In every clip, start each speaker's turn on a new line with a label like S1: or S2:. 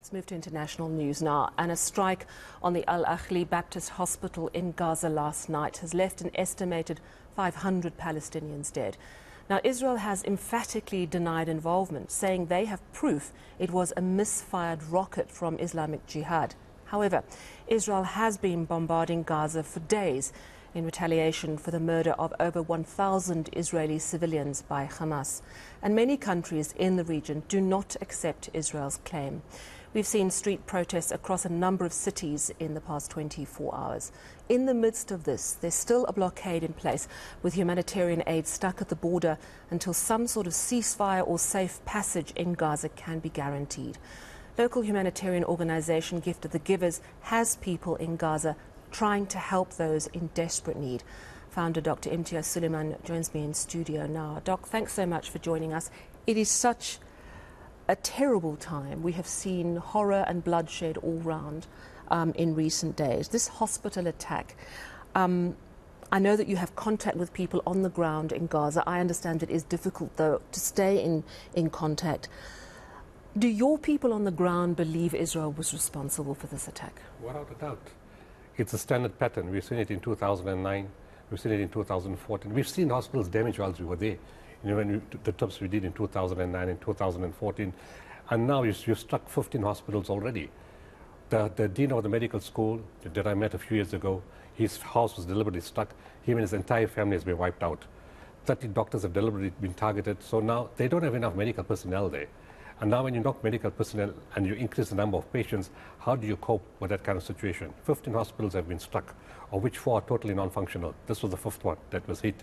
S1: Let's move to international news now. And a strike on the Al Ahli Baptist Hospital in Gaza last night has left an estimated 500 Palestinians dead. Now, Israel has emphatically denied involvement, saying they have proof it was a misfired rocket from Islamic Jihad. However, Israel has been bombarding Gaza for days in retaliation for the murder of over 1,000 Israeli civilians by Hamas. And many countries in the region do not accept Israel's claim. We've seen street protests across a number of cities in the past 24 hours. In the midst of this, there's still a blockade in place with humanitarian aid stuck at the border until some sort of ceasefire or safe passage in Gaza can be guaranteed. Local humanitarian organization Gift of the Givers has people in Gaza trying to help those in desperate need. Founder Dr. Imtiaz Sooliman joins me in studio now. Doc, thanks so much for joining us. It is such a terrible time. We have seen horror and bloodshed all round in recent days. This hospital attack, I know that you have contact with people on the ground in Gaza. I understand it is difficult, though, to stay in contact. Do your people on the ground believe Israel was responsible for this attack?
S2: Without a doubt. It's a standard pattern. We've seen it in 2009. We've seen it in 2014. We've seen hospitals damaged whilst we were there. You know, when the trips we did in 2009 and 2014. And now you've struck 15 hospitals already. The dean of the medical school that I met a few years ago, his house was deliberately struck. Him and his entire family has been wiped out. 30 doctors have deliberately been targeted. So now they don't have enough medical personnel there. And now when you knock medical personnel and you increase the number of patients, how do you cope with that kind of situation? 15 hospitals have been struck, of which 4 are totally non-functional. This was the 5th one that was hit.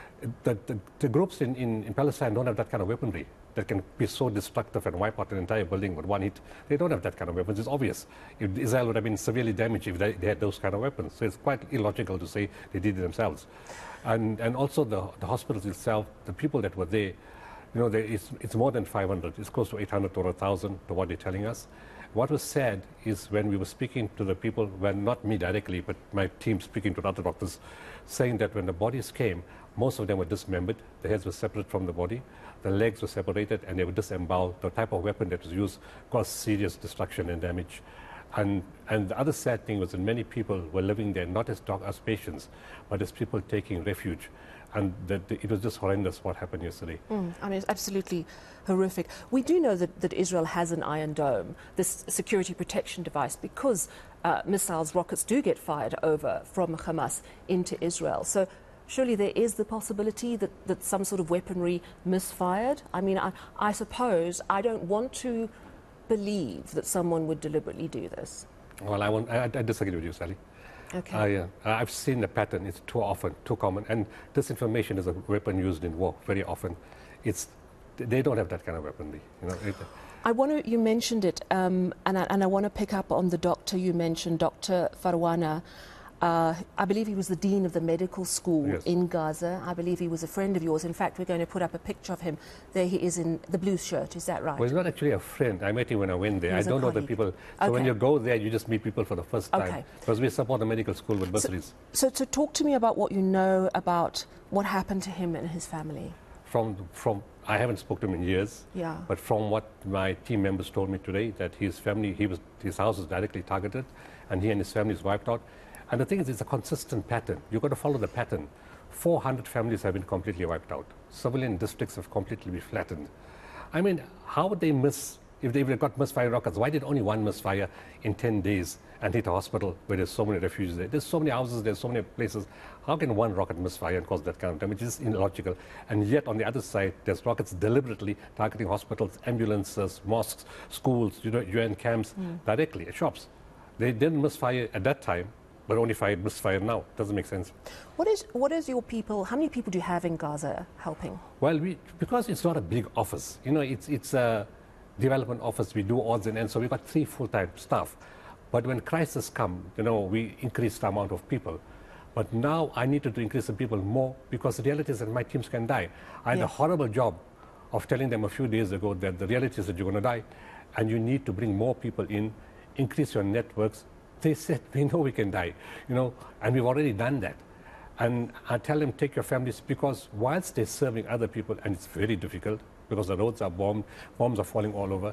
S2: The groups in Palestine don't have that kind of weaponry that can be so destructive and wipe out an entire building with one hit. They don't have that kind of weapons. It's obvious. If Israel would have been severely damaged if they had those kind of weapons. So it's quite illogical to say they did it themselves. And also the hospitals itself, the people that were there, you know, it's more than 500. It's close to 800 or 1,000 to what they're telling us. What was sad is when we were speaking to the people, well, not me directly, but my team speaking to the other doctors, saying that when the bodies came, most of them were dismembered. The heads were separate from the body. The legs were separated and they were disemboweled. The type of weapon that was used caused serious destruction and damage. And the other sad thing was that many people were living there not as patients, but as people taking refuge. And it was just horrendous what happened yesterday.
S1: I mean, it's absolutely horrific. We do know that Israel has an Iron Dome, this security protection device, because missiles, rockets do get fired over from Hamas into Israel. So surely there is the possibility that some sort of weaponry misfired. I mean, I suppose I don't want to believe that someone would deliberately do this.
S2: Well, I disagree with you, Sally.
S1: Okay.
S2: I've seen the pattern. It's too often, too common. And disinformation is a weapon used in war very often. They don't have that kind of weaponry. You know,
S1: you mentioned it, and I want to pick up on the doctor you mentioned, Dr. Farwana. I believe he was the dean of the medical school in Gaza. I believe he was a friend of yours. In fact, we're going to put up a picture of him. There he is in the blue shirt. Is that right?
S2: Well, he's not actually a friend. I met him when I went there. I don't know the people. So when you go there, you just meet people for the first time. Because we support the medical school with bursaries.
S1: So talk to me about what you know about what happened to him and his family.
S2: I haven't spoken to him in years.
S1: Yeah.
S2: But from what my team members told me today, that his family, his house was directly targeted, and he and his family is wiped out. And the thing is, it's a consistent pattern. You've got to follow the pattern. 400 families have been completely wiped out. Civilian districts have completely been flattened. I mean, how would they miss, if they've got misfire rockets, why did only one misfire in 10 days and hit a hospital where there's so many refugees there? There's so many houses, there's so many places. How can one rocket misfire and cause that kind of damage? It's illogical. And yet, on the other side, there's rockets deliberately targeting hospitals, ambulances, mosques, schools, UN camps, directly at shops. They didn't misfire at that time, but only misfire now. Doesn't make sense.
S1: What is your people, how many people do you have in Gaza helping?
S2: Well, because it's not a big office, you know, it's a development office. We do odds and ends, so we've got 3 full-time staff. But when crises come, you know, we increase the amount of people. But now I need to increase the people more because the reality is that my teams can die. I had a horrible job of telling them a few days ago that the reality is that you're going to die and you need to bring more people in, increase your networks. They said, we know we can die, you know, and we've already done that. And I tell them, take your families, because whilst they're serving other people, and it's very difficult because the roads are bombed, bombs are falling all over,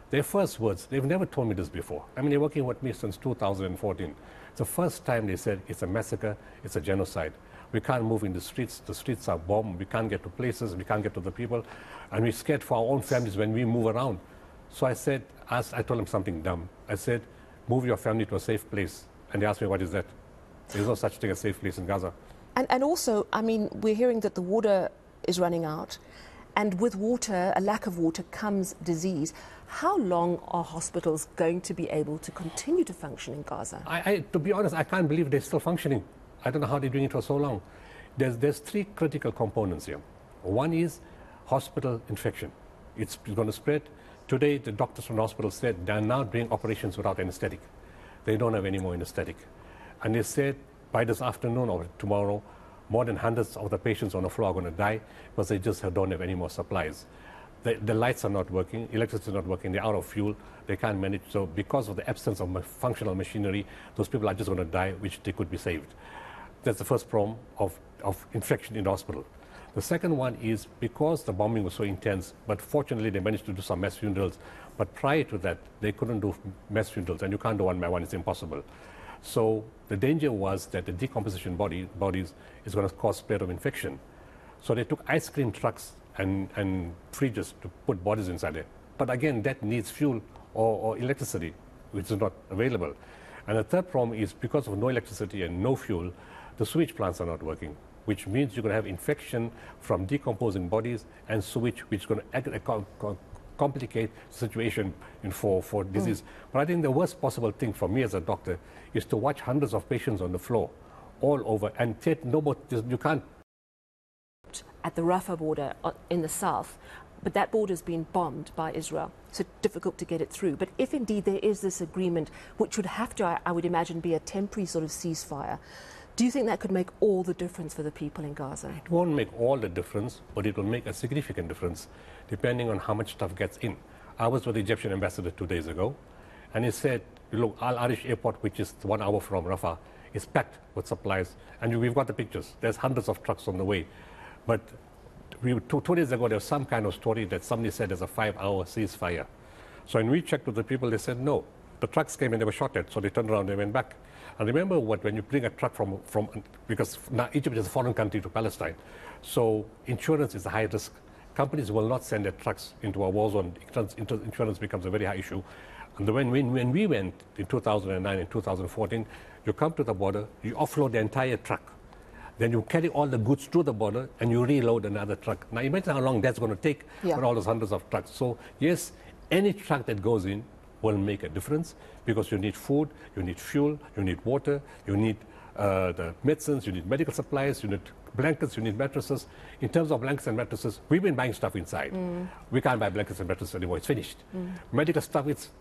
S2: their first words, they've never told me this before. I mean, they're working with me since 2014. It's the first time they said it's a massacre, it's a genocide. We can't move in the streets are bombed, we can't get to places, we can't get to the people, and we're scared for our own families when we move around. So I said, I told them something dumb. I said, move your family to a safe place. And they asked me, what is that? There's no such thing as a safe place in Gaza.
S3: And also, I mean, we're hearing that the water is running out. And with water, a lack of water, comes disease. How long are hospitals going to be able to continue to function in Gaza?
S2: To be honest, I can't believe they're still functioning. I don't know how they're doing it for so long. There's three critical components here. One is hospital infection. It's going to spread. Today, the doctors from the hospital said they're now doing operations without anesthetic. They don't have any more anesthetic. And they said by this afternoon or tomorrow, more than hundreds of the patients on the floor are going to die because they just don't have any more supplies. The lights are not working, electricity is not working, they're out of fuel, they can't manage. So because of the absence of functional machinery, those people are just going to die, which they could be saved. That's the first problem of infection in the hospital. The second one is because the bombing was so intense, but fortunately they managed to do some mass funerals. But prior to that, they couldn't do mass funerals, and you can't do one by one, it's impossible. So the danger was that the decomposition bodies is going to cause spread of infection. So they took ice cream trucks and fridges to put bodies inside it. But again, that needs fuel or electricity, which is not available. And the third problem is because of no electricity and no fuel, the sewage plants are not working, which means you're going to have infection from decomposing bodies and sewage, which is going to complicate the situation for disease. But I think the worst possible thing for me as a doctor is to watch hundreds of patients on the floor all over and you can't.
S1: At the Rafah border in the south, but that border has been bombed by Israel, so difficult to get it through. But if indeed there is this agreement, which would have to, I would imagine, be a temporary sort of ceasefire, do you think that could make all the difference for the people in Gaza?
S2: It won't make all the difference, but it will make a significant difference depending on how much stuff gets in. I was with the Egyptian ambassador 2 days ago, and he said, look, Al Arish airport, which is 1 hour from Rafah, is packed with supplies. And we've got the pictures. There's hundreds of trucks on the way. But 2 days ago, there was some kind of story that somebody said there's a 5-hour ceasefire. So when we checked with the people, they said no. The trucks came and they were shot at, so they turned around and they went back. And remember when you bring a truck because now Egypt is a foreign country to Palestine, so insurance is a high risk. Companies will not send their trucks into a war zone. Insurance becomes a very high issue. And when we went in 2009 and 2014, you come to the border, you offload the entire truck. Then you carry all the goods through the border and you reload another truck. Now imagine how long that's going to take for all those hundreds of trucks. So yes, any truck that goes in will make a difference because you need food, you need fuel, you need water, you need the medicines, you need medical supplies, you need blankets, you need mattresses. In terms of blankets and mattresses, we've been buying stuff inside. We can't buy blankets and mattresses anymore, it's finished. Medical stuff, it's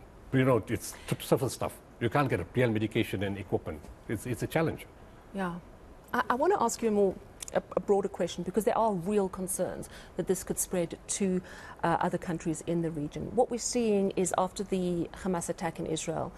S2: surface stuff. You can't get real medication and equipment. It's a challenge.
S1: Yeah. I want to ask you a broader question, because there are real concerns that this could spread to other countries in the region. What we're seeing is after the Hamas attack in Israel,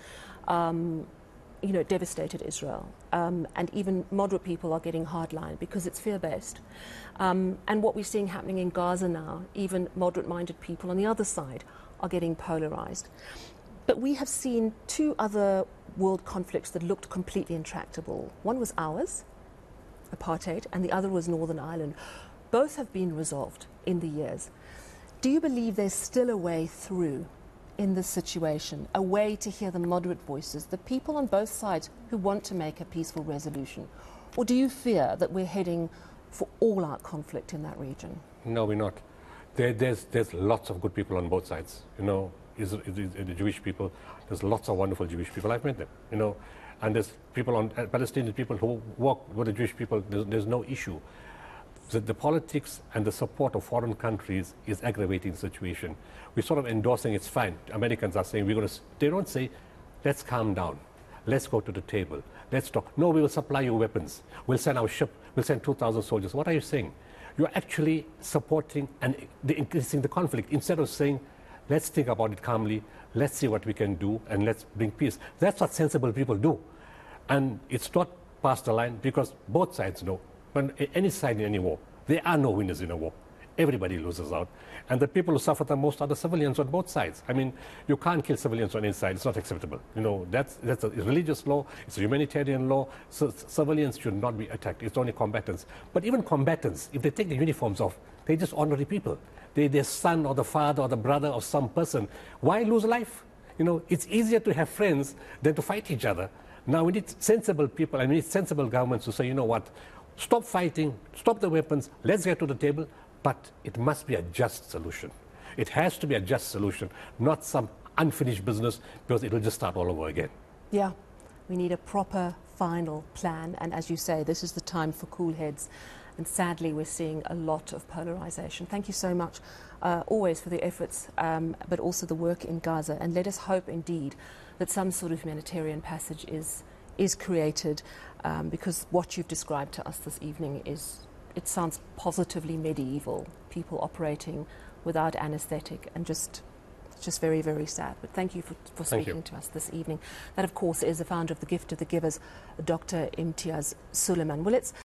S1: devastated Israel, and even moderate people are getting hardline because it's fear-based. And what we're seeing happening in Gaza now, even moderate-minded people on the other side are getting polarized. But we have seen 2 other world conflicts that looked completely intractable. One was ours, apartheid, and the other was Northern Ireland. Both have been resolved in the years. Do you believe there's still a way through in this situation, a way to hear the moderate voices, the people on both sides who want to make a peaceful resolution? Or do you fear that we're heading for all-out conflict in that region?
S2: No, we're not. There's lots of good people on both sides. The Jewish people, there's lots of wonderful Jewish people. I've met them, and there's people Palestinian people who work with the Jewish people. There's no issue. The politics and the support of foreign countries is aggravating the situation. We're sort of endorsing it's fine. Americans are saying they don't say, let's calm down. Let's go to the table. Let's talk. No, we will supply you weapons. We'll send our ship. We'll send 2,000 soldiers. What are you saying? You're actually supporting and increasing the conflict instead of saying, let's think about it calmly, let's see what we can do, and let's bring peace. That's what sensible people do. And it's not past the line because both sides know, when any side in any war, there are no winners in a war. everybody loses out. And the people who suffer the most are the civilians on both sides. I mean, you can't kill civilians on any side. It's not acceptable. You know, that's a religious law. It's a humanitarian law. So civilians should not be attacked. It's only combatants. But even combatants, if they take the uniforms off, they're just ordinary people. They're their son or the father or the brother of some person. Why lose life? You know, it's easier to have friends than to fight each other. Now we need sensible people, and we need sensible governments to say, you know what, stop fighting, stop the weapons, let's get to the table, but it must be a just solution. It has to be a just solution, not some unfinished business, because it will just start all over again.
S3: Yeah, we need a proper final plan, and as you say, this is the time for cool heads. And sadly, we're seeing a lot of polarization. Thank you so much, always for the efforts, but also the work in Gaza. And let us hope, indeed, that some sort of humanitarian passage is created, because what you've described to us this evening it sounds positively medieval. People operating without anesthetic, and just very, very sad. But thank you for speaking to us this evening. That, of course, is the founder of the Gift of the Givers, Dr. Imtiaz Sooliman. Well,